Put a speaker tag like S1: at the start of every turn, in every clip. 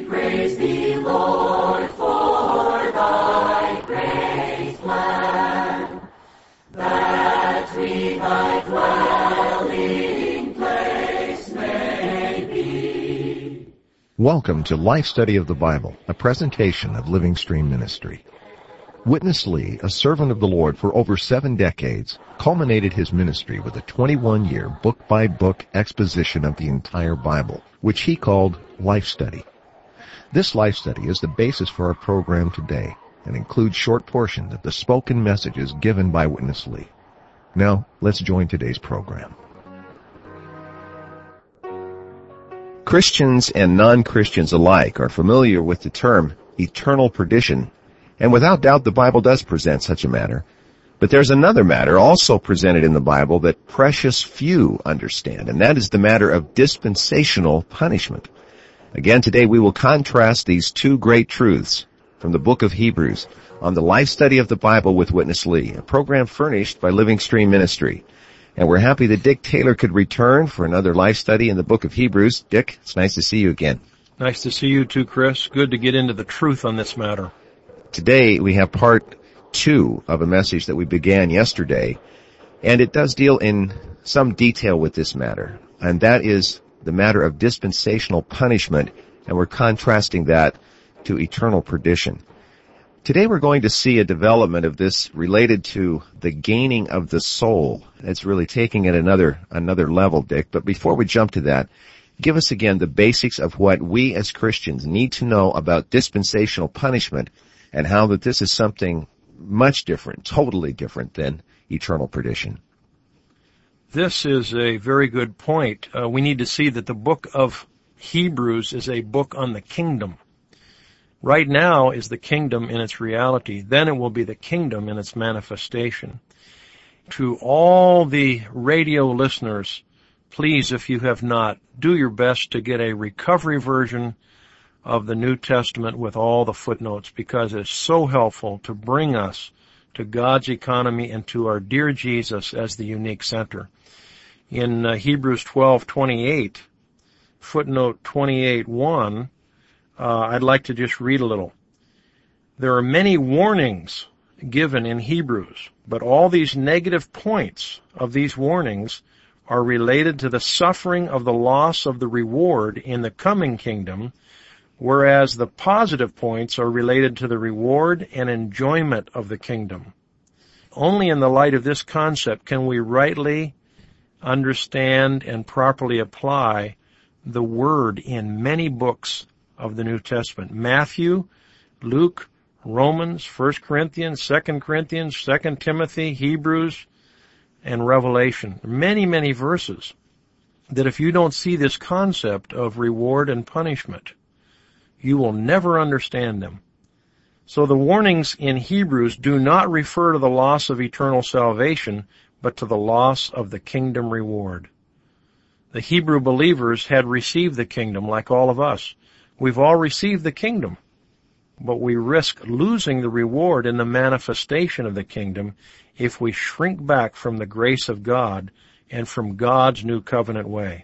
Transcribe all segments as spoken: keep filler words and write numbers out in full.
S1: praise thee, Lord, for thy great plan, that we thy dwelling place may be.
S2: Welcome to Life Study of the Bible, a presentation of Living Stream Ministry. Witness Lee, a servant of the Lord for over seven decades, culminated his ministry with a twenty-one year book-by-book exposition of the entire Bible, which he called Life Study. This Life Study is the basis for our program today and includes short portions of the spoken messages given by Witness Lee. Now, let's join today's program. Christians and non-Christians alike are familiar with the term eternal perdition, and without doubt the Bible does present such a matter. But there's another matter also presented in the Bible that precious few understand, and that is the matter of dispensational punishment. Again, today we will contrast these two great truths from the book of Hebrews on the Life Study of the Bible with Witness Lee, a program furnished by Living Stream Ministry. And we're happy that Dick Taylor could return for another life study in the book of Hebrews. Dick, it's nice to see you again.
S3: Nice to see you too, Chris. Good to get into the truth on this matter.
S2: Today we have part two of a message that we began yesterday, and it does deal in some detail with this matter, and that is the matter of dispensational punishment, and we're contrasting that to eternal perdition. Today we're going to see a development of this related to the gaining of the soul. It's really taking it another another level, Dick, but before we jump to that, give us again the basics of what we as Christians need to know about dispensational punishment and how that this is something much different, totally different than eternal perdition.
S3: This is a very good point. Uh, we need to see that the book of Hebrews is a book on the kingdom. Right now is the kingdom in its reality. Then it will be the kingdom in its manifestation. To all the radio listeners, please, if you have not, do your best to get a recovery version of the New Testament with all the footnotes, because it's so helpful to bring us to God's economy and to our dear Jesus as the unique center. In uh, Hebrews twelve twenty-eight, footnote twenty-eight one, uh, I'd like to just read a little. There are many warnings given in Hebrews, but all these negative points of these warnings are related to the suffering of the loss of the reward in the coming kingdom, whereas the positive points are related to the reward and enjoyment of the kingdom. Only in the light of this concept can we rightly understand and properly apply the word in many books of the New Testament. Matthew, Luke, Romans, First Corinthians, Second Corinthians, Second Timothy, Hebrews, and Revelation. Many, many verses that if you don't see this concept of reward and punishment, you will never understand them. So the warnings in Hebrews do not refer to the loss of eternal salvation, but to the loss of the kingdom reward. The Hebrew believers had received the kingdom like all of us. We've all received the kingdom, but we risk losing the reward in the manifestation of the kingdom if we shrink back from the grace of God and from God's new covenant way.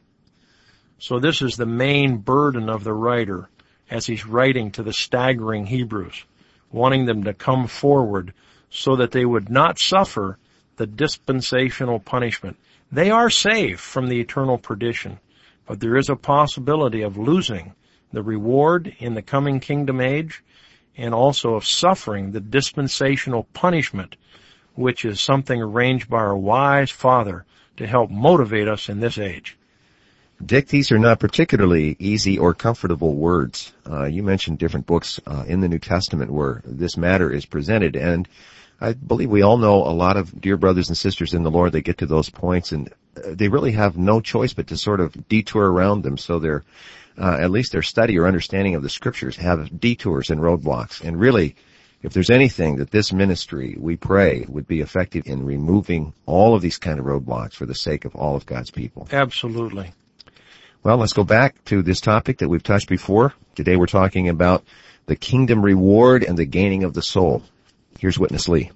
S3: So this is the main burden of the writer as he's writing to the staggering Hebrews, wanting them to come forward so that they would not suffer the dispensational punishment. They are saved from the eternal perdition, but there is a possibility of losing the reward in the coming kingdom age and also of suffering the dispensational punishment, which is something arranged by our wise Father to help motivate us in this age.
S2: Dick, these are not particularly easy or comfortable words. Uh, you mentioned different books uh, in the New Testament where this matter is presented, and I believe we all know a lot of dear brothers and sisters in the Lord that get to those points, and they really have no choice but to sort of detour around them, so their, uh, at least their study or understanding of the Scriptures have detours and roadblocks. And really, if there's anything that this ministry, we pray, would be effective in removing all of these kind of roadblocks for the sake of all of God's people.
S3: Absolutely.
S2: Well, let's go back to this topic that we've touched before. Today we're talking about the kingdom reward and the gaining of the soul. Here's Witness Lee.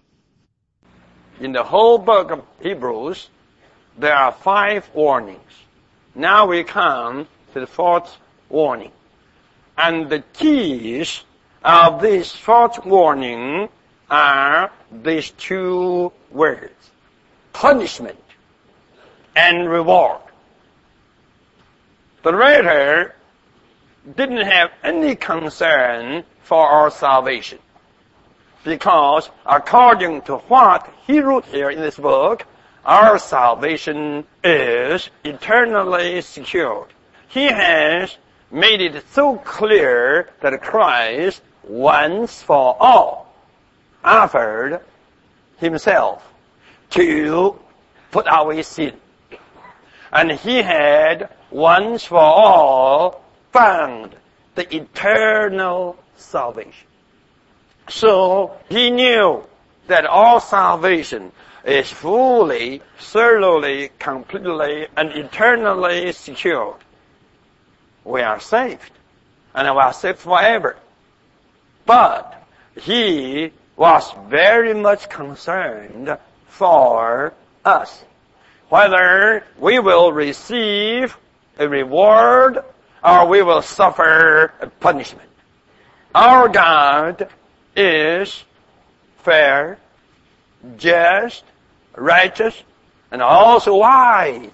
S4: In the whole book of Hebrews, there are five warnings. Now we come to the fourth warning. And the keys of this fourth warning are these two words: punishment and reward. The writer didn't have any concern for our salvation, because according to what he wrote here in this book, our salvation is eternally secured. He has made it so clear that Christ once for all offered himself to put away sin. And he had once for all found the eternal salvation. So he knew that all salvation is fully, thoroughly, completely, and eternally secured. We are saved, and we are saved forever. But he was very much concerned for us, whether we will receive a reward or we will suffer a punishment. Our God is fair, just, righteous, and also wise.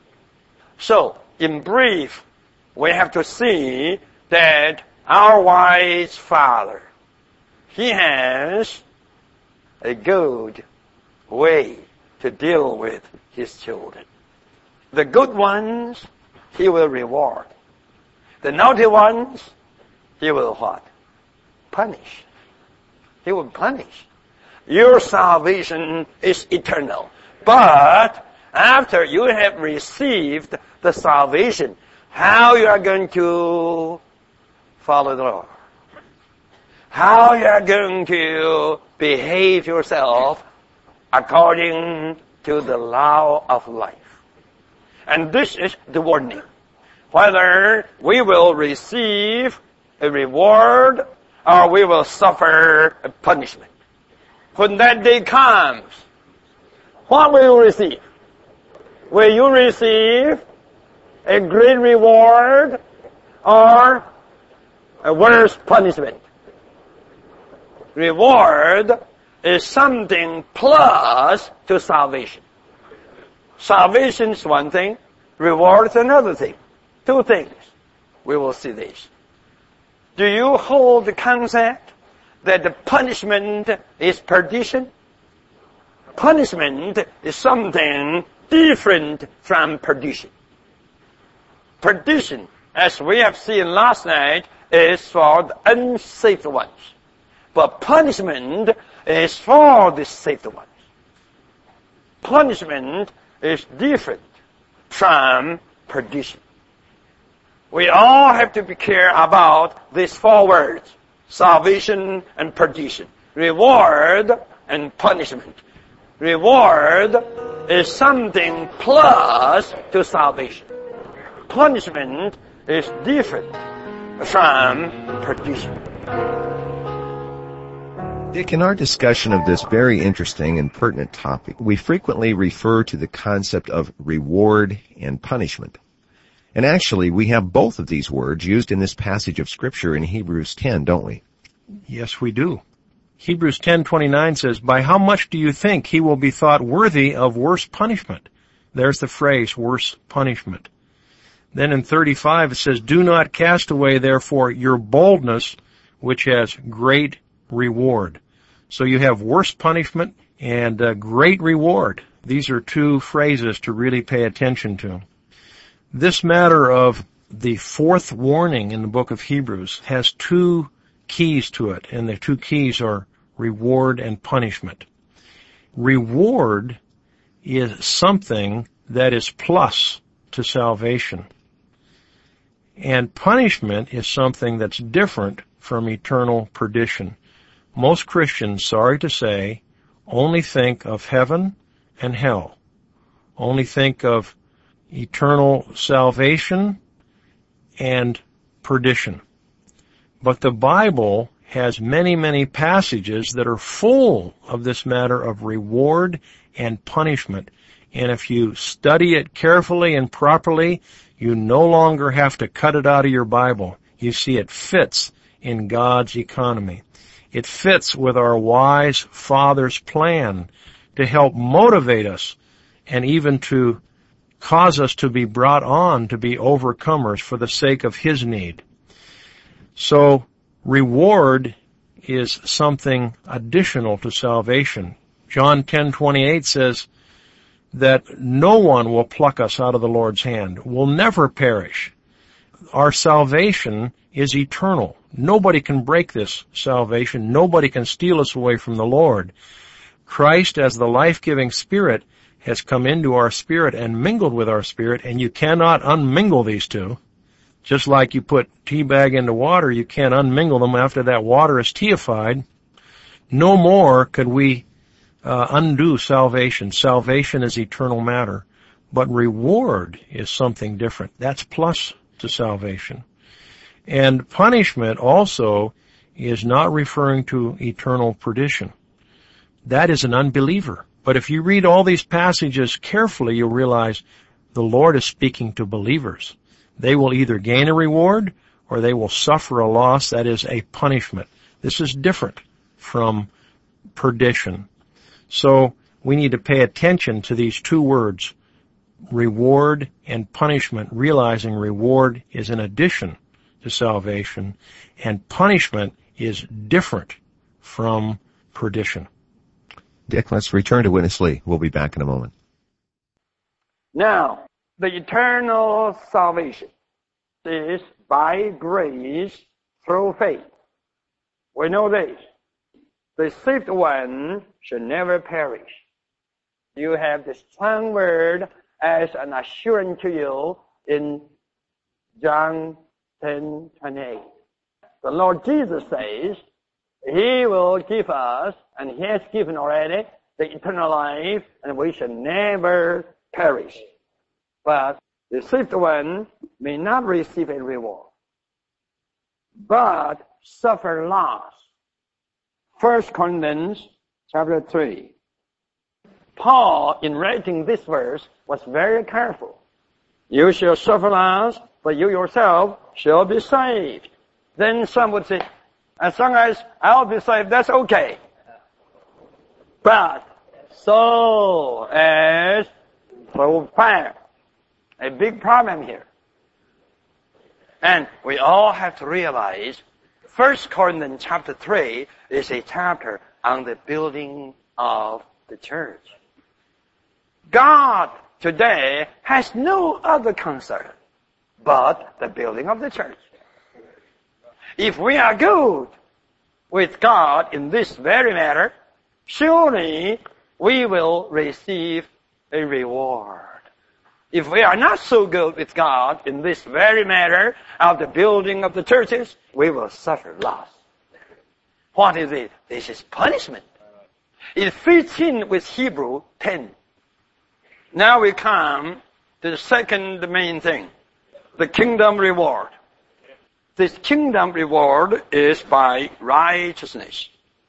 S4: So, in brief, we have to see that our wise Father, He has a good way to deal with His children. The good ones, He will reward. The naughty ones, He will what? Punish. He will punish. Your salvation is eternal. But after you have received the salvation, how you are going to follow the Lord? How you are going to behave yourself according to the law of life. And this is the warning. Whether we will receive a reward or we will suffer a punishment. When that day comes, what will you receive? Will you receive a great reward or a worse punishment? Reward is something plus to salvation. Salvation is one thing, reward is another thing. Two things. We will see this. Do you hold the concept that the punishment is perdition? Punishment is something different from perdition. Perdition, as we have seen last night, is for the unsaved ones. But punishment is for the saved ones. Punishment is different from perdition. We all have to be careful about these four words: salvation and perdition, reward and punishment. Reward is something plus to salvation. Punishment is different from perdition.
S2: Dick, in our discussion of this very interesting and pertinent topic, we frequently refer to the concept of reward and punishment. And actually, we have both of these words used in this passage of Scripture in Hebrews ten, don't we?
S3: Yes, we do. Hebrews ten twenty-nine says, "By how much do you think he will be thought worthy of worse punishment?" There's the phrase, worse punishment. Then in thirty-five it says, "Do not cast away, therefore, your boldness, which has great reward." So you have worse punishment and uh, great reward. These are two phrases to really pay attention to. This matter of the fourth warning in the book of Hebrews has two keys to it, and the two keys are reward and punishment. Reward is something that is plus to salvation, and punishment is something that's different from eternal perdition. Most Christians, sorry to say, only think of heaven and hell, only think of eternal salvation and perdition. But the Bible has many, many passages that are full of this matter of reward and punishment. And if you study it carefully and properly, you no longer have to cut it out of your Bible. You see, it fits in God's economy. It fits with our wise Father's plan to help motivate us and even to cause us to be brought on to be overcomers for the sake of His need. So, reward is something additional to salvation. John ten twenty-eight says that no one will pluck us out of the Lord's hand. We'll never perish. Our salvation is eternal. Nobody can break this salvation. Nobody can steal us away from the Lord. Christ, as the life-giving Spirit, has come into our spirit and mingled with our spirit, and you cannot unmingle these two. Just like you put tea bag into water, you can't unmingle them after that water is teaified. No more could we uh, undo salvation. Salvation is eternal matter. But reward is something different. That's plus to salvation. And punishment also is not referring to eternal perdition. That is an unbeliever. But if you read all these passages carefully, you'll realize the Lord is speaking to believers. They will either gain a reward or they will suffer a loss, that is a punishment. This is different from perdition. So we need to pay attention to these two words, reward and punishment, realizing reward is an addition to salvation and punishment is different from perdition.
S2: Dick, let's return to Witness Lee. We'll be back in a moment.
S4: Now, the eternal salvation is by grace through faith. We know this. The saved one should never perish. You have the strong word as an assurance to you in John ten twenty-eight. The Lord Jesus says, He will give us, and He has given already, the eternal life, and we shall never perish. But the saved one may not receive a reward, but suffer loss. First Corinthians chapter three. Paul, in writing this verse, was very careful. You shall suffer loss, but you yourself shall be saved. Then some would say, as long as I'll be saved, that's okay. But so as through fire. A big problem here. And we all have to realize First Corinthians chapter three is a chapter on the building of the church. God today has no other concern but the building of the church. If we are good with God in this very matter, surely we will receive a reward. If we are not so good with God in this very matter of the building of the churches, we will suffer loss. What is it? This is punishment. It fits in with Hebrew ten. Now we come to the second main thing, the kingdom reward. This kingdom reward is by righteousness.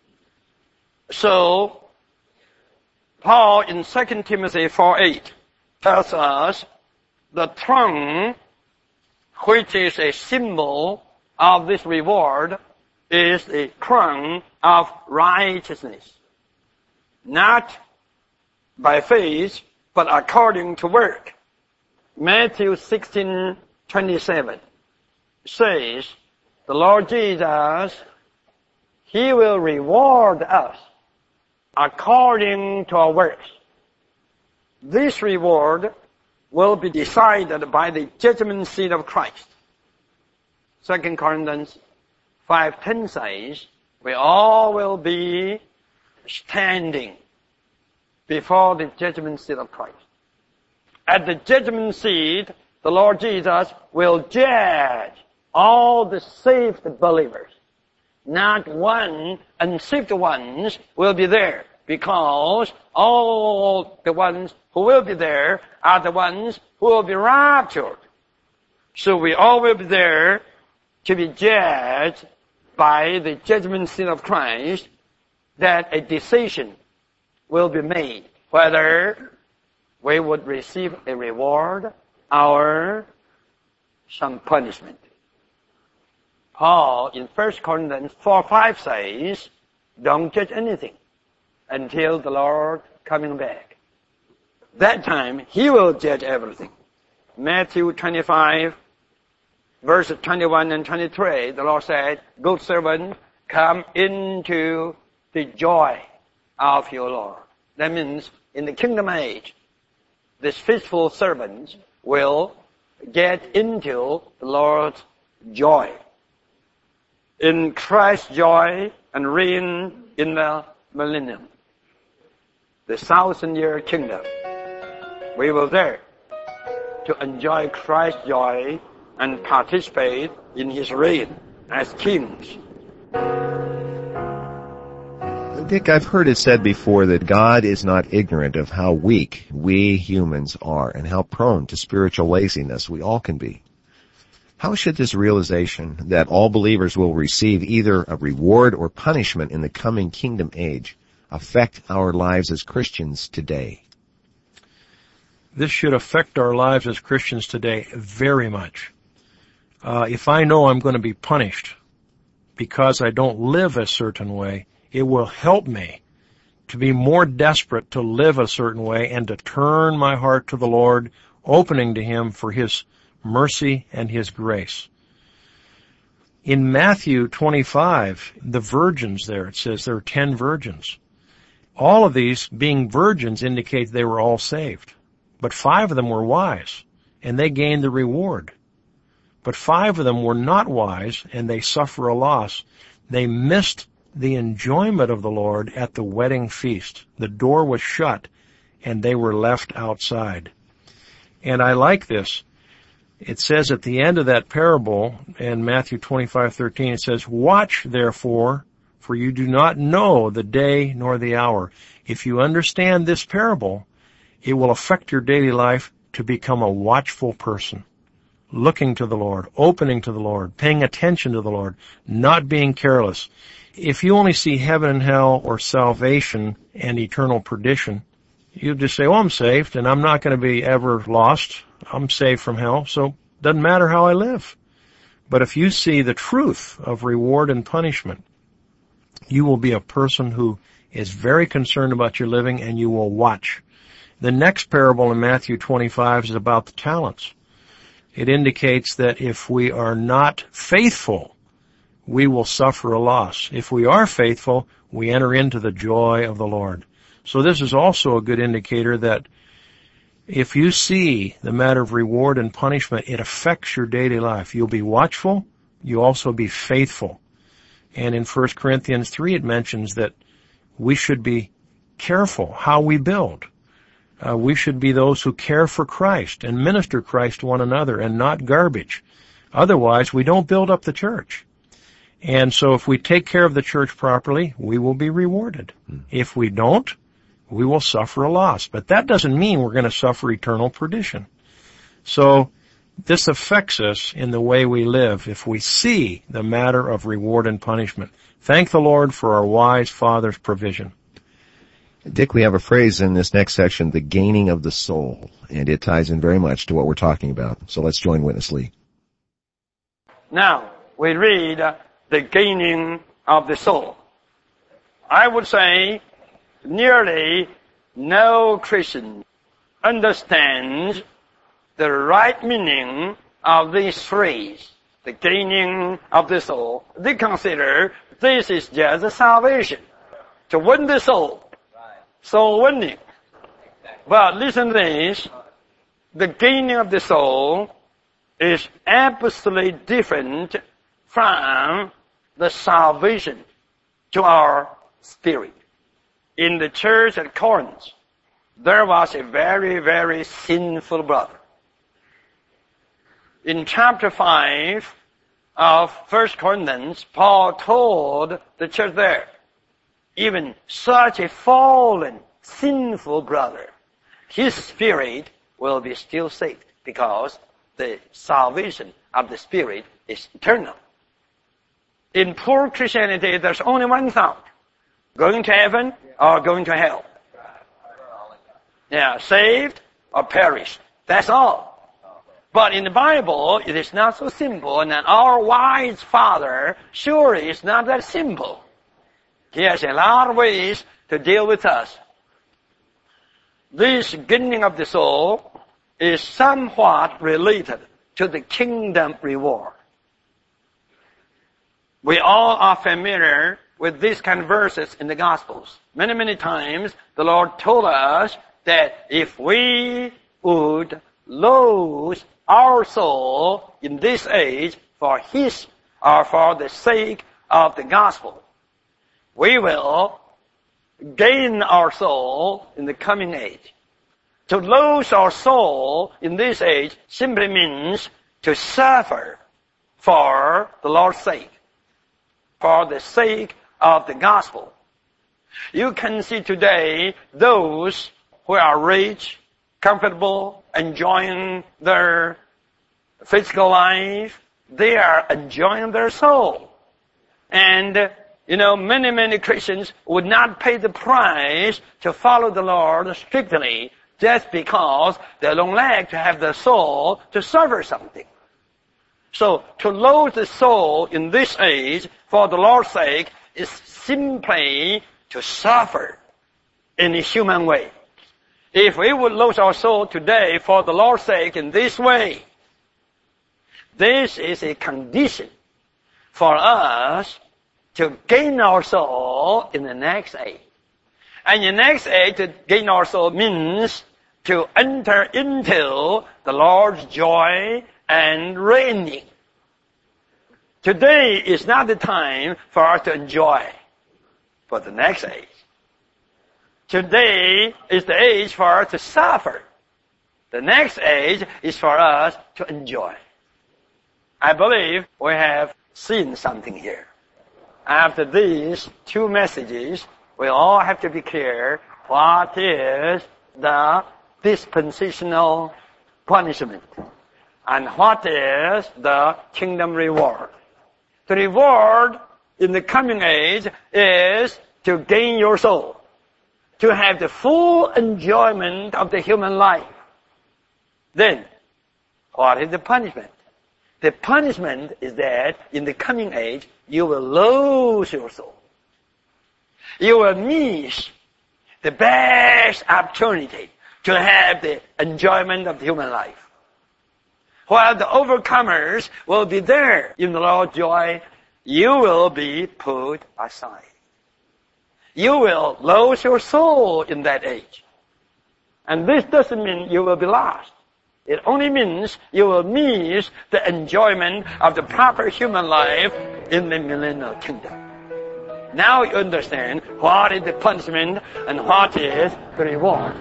S4: So, Paul in Second Timothy four eight tells us the tongue, which is a symbol of this reward, is a crown of righteousness. Not by faith, but according to work. Matthew sixteen twenty-seven says, the Lord Jesus, He will reward us according to our works. This reward will be decided by the judgment seat of Christ. Second Corinthians five ten says, we all will be standing before the judgment seat of Christ. At the judgment seat, the Lord Jesus will judge all the saved believers. Not one unsaved ones will be there, because all the ones who will be there are the ones who will be raptured. So we all will be there to be judged by the judgment seat of Christ, that a decision will be made whether we would receive a reward or some punishment. Paul in First Corinthians four five says, don't judge anything until the Lord coming back. That time, He will judge everything. Matthew twenty-five, verses twenty-one and twenty-three, the Lord said, good servant, come into the joy of your Lord. That means in the kingdom age, this faithful servant will get into the Lord's joy. In Christ's joy and reign in the millennium. The thousand year kingdom. We will there to enjoy Christ's joy and participate in His reign as kings.
S2: Dick, I've heard it said before that God is not ignorant of how weak we humans are and how prone to spiritual laziness we all can be. How should this realization that all believers will receive either a reward or punishment in the coming kingdom age affect our lives as Christians today?
S3: This should affect our lives as Christians today very much. Uh, if I know I'm going to be punished because I don't live a certain way, it will help me to be more desperate to live a certain way and to turn my heart to the Lord, opening to Him for His mercy and His grace. In Matthew twenty-five, the virgins there, it says there are ten virgins. All of these being virgins indicates they were all saved. But five of them were wise, and they gained the reward. But five of them were not wise, and they suffer a loss. They missed the enjoyment of the Lord at the wedding feast. The door was shut, and they were left outside. And I like this. It says at the end of that parable, in Matthew twenty-five thirteen, it says, watch therefore, for you do not know the day nor the hour. If you understand this parable, it will affect your daily life to become a watchful person, looking to the Lord, opening to the Lord, paying attention to the Lord, not being careless. If you only see heaven and hell or salvation and eternal perdition, you just say, oh, I'm saved and I'm not going to be ever lost. I'm saved from hell, so it doesn't matter how I live. But if you see the truth of reward and punishment, you will be a person who is very concerned about your living, and you will watch. The next parable in Matthew twenty-five is about the talents. It indicates that if we are not faithful, we will suffer a loss. If we are faithful, we enter into the joy of the Lord. So this is also a good indicator that if you see the matter of reward and punishment, it affects your daily life. You'll be watchful. You'll also be faithful. And in First Corinthians three, it mentions that we should be careful how we build. Uh, we should be those who care for Christ and minister Christ to one another and not garbage. Otherwise, we don't build up the church. And so if we take care of the church properly, we will be rewarded. Hmm. If we don't, we will suffer a loss. But that doesn't mean we're going to suffer eternal perdition. So this affects us in the way we live if we see the matter of reward and punishment. Thank the Lord for our wise Father's provision.
S2: Dick, we have a phrase in this next section, the gaining of the soul, and it ties in very much to what we're talking about. So let's join Witness Lee.
S4: Now, we read uh, the gaining of the soul. I would say nearly no Christian understands the right meaning of this phrase, the gaining of the soul. They consider this is just a salvation, to win the soul. Soul winning. But listen to this. The gaining of the soul is absolutely different from the salvation to our spirit. In the church at Corinth, there was a very, very sinful brother. In chapter five of First Corinthians, Paul told the church there, even such a fallen, sinful brother, his spirit will be still saved because the salvation of the spirit is eternal. In poor Christianity, there's only one thought, going to heaven or going to hell. Yeah, saved or perished. That's all. But in the Bible, it is not so simple, and our wise Father surely is not that simple. He has a lot of ways to deal with us. This gaining of the soul is somewhat related to the kingdom reward. We all are familiar with these kind of verses in the Gospels. Many, many times the Lord told us that if we would lose our soul in this age for His or for the sake of the gospel, we will gain our soul in the coming age. To lose our soul in this age simply means to suffer for the Lord's sake, for the sake of the gospel. You can see today those who are rich, comfortable, enjoying their physical life, they are enjoying their soul. And, you know, many, many Christians would not pay the price to follow the Lord strictly just because they don't like to have the soul to suffer something. So, to lose the soul in this age for the Lord's sake is simply to suffer in a human way. If we would lose our soul today for the Lord's sake in this way, this is a condition for us to gain our soul in the next age. And the next age to gain our soul means to enter into the Lord's joy and reigning. Today is not the time for us to enjoy for the next age. Today is the age for us to suffer. The next age is for us to enjoy. I believe we have seen something here. After these two messages, we all have to be clear what is the dispensational punishment and what is the kingdom reward. The reward in the coming age is to gain your soul, to have the full enjoyment of the human life. Then, what is the punishment? The punishment is that in the coming age, you will lose your soul. You will miss the best opportunity to have the enjoyment of the human life. While the overcomers will be there in the Lord's joy, you will be put aside. You will lose your soul in that age. And this doesn't mean you will be lost. It only means you will miss the enjoyment of the proper human life in the millennial kingdom. Now you understand what is the punishment and what is the reward.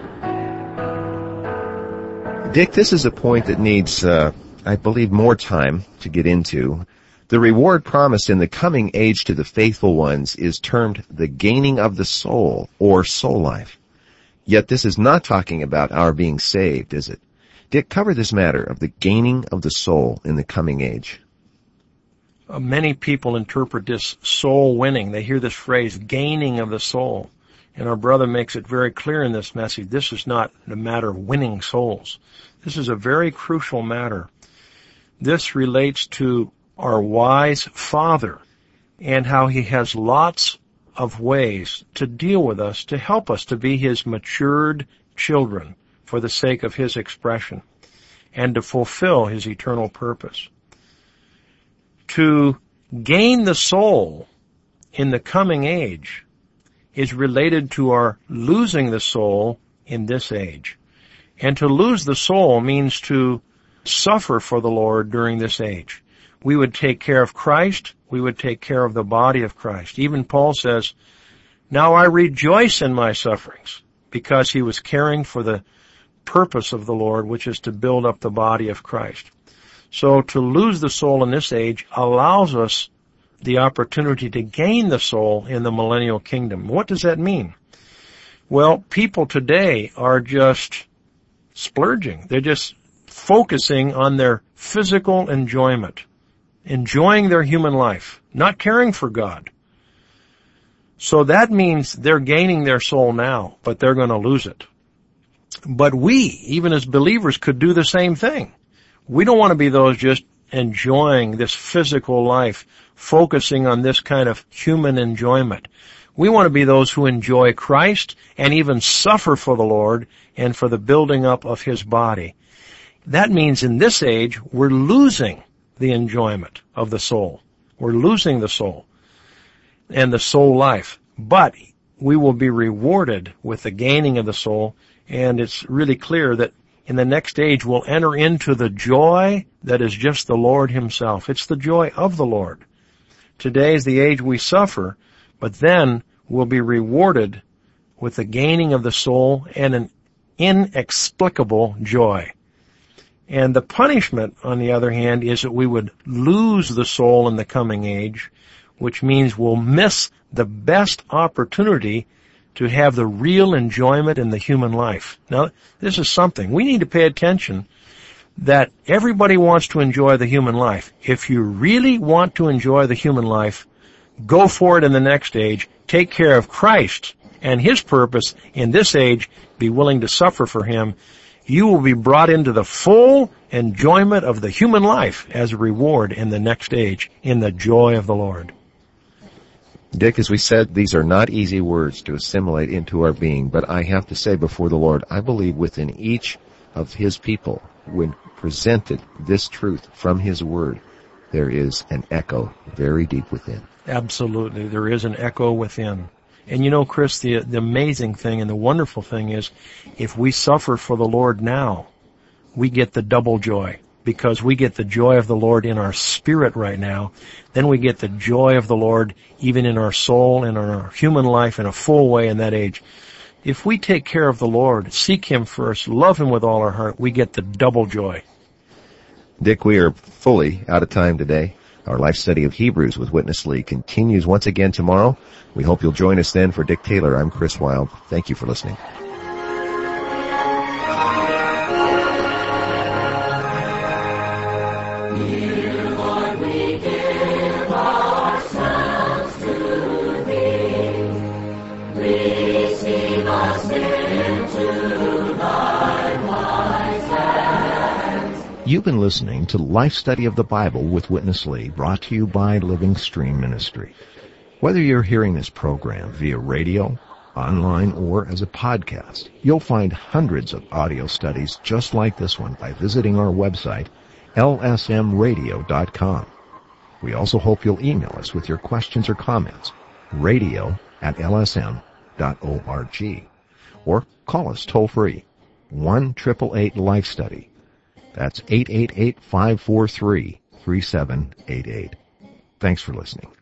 S2: Dick, this is a point that needs, uh, I believe, more time to get into. The reward promised in the coming age to the faithful ones is termed the gaining of the soul, or soul life. Yet this is not talking about our being saved, is it? Dick, cover this matter of the gaining of the soul in the coming age.
S3: Uh, many people interpret this soul winning. They hear this phrase, gaining of the soul. And our brother makes it very clear in this message, this is not a matter of winning souls. This is a very crucial matter. This relates to our wise Father and how He has lots of ways to deal with us, to help us to be His matured children for the sake of His expression and to fulfill His eternal purpose. To gain the soul in the coming age is related to our losing the soul in this age. And to lose the soul means to suffer for the Lord during this age. We would take care of Christ. We would take care of the body of Christ. Even Paul says, now I rejoice in my sufferings, because he was caring for the purpose of the Lord, which is to build up the body of Christ. So to lose the soul in this age allows us the opportunity to gain the soul in the millennial kingdom. What does that mean? Well, people today are just splurging. They're just focusing on their physical enjoyment, enjoying their human life, not caring for God. So that means they're gaining their soul now, but they're going to lose it. But we, even as believers, could do the same thing. We don't want to be those just enjoying this physical life, focusing on this kind of human enjoyment. We want to be those who enjoy Christ and even suffer for the Lord and for the building up of His body. That means in this age, we're losing the enjoyment of the soul. We're losing the soul and the soul life. But we will be rewarded with the gaining of the soul, and it's really clear that in the next age we'll enter into the joy that is just the Lord Himself. It's the joy of the Lord. Today is the age we suffer, but then we'll be rewarded with the gaining of the soul and an inexplicable joy. And the punishment, on the other hand, is that we would lose the soul in the coming age, which means we'll miss the best opportunity to have the real enjoyment in the human life. Now, this is something. We need to pay attention that everybody wants to enjoy the human life. If you really want to enjoy the human life, go for it in the next age. Take care of Christ and His purpose in this age. Be willing to suffer for Him. You will be brought into the full enjoyment of the human life as a reward in the next age, in the joy of the Lord.
S2: Dick, as we said, these are not easy words to assimilate into our being, but I have to say before the Lord, I believe within each of His people, when presented this truth from His Word, there is an echo very deep within.
S3: Absolutely. There is an echo within. And you know, Chris, the, the amazing thing and the wonderful thing is, if we suffer for the Lord now, we get the double joy, because we get the joy of the Lord in our spirit right now. Then we get the joy of the Lord even in our soul and in our human life in a full way in that age. If we take care of the Lord, seek Him first, love Him with all our heart, we get the double joy.
S2: Dick, we are fully out of time today. Our life study of Hebrews with Witness Lee continues once again tomorrow. We hope you'll join us then. For Dick Taylor, I'm Chris Wilde. Thank you for listening.
S5: You've been listening to Life Study of the Bible with Witness Lee, brought to you by Living Stream Ministry. Whether you're hearing this program via radio, online, or as a podcast, you'll find hundreds of audio studies just like this one by visiting our website, L S M radio dot com. We also hope you'll email us with your questions or comments, radio at L S M dot org, or call us toll-free, one eight eight eight Life Study. That's eight eight eight, five four three, three seven eight eight. Thanks for listening.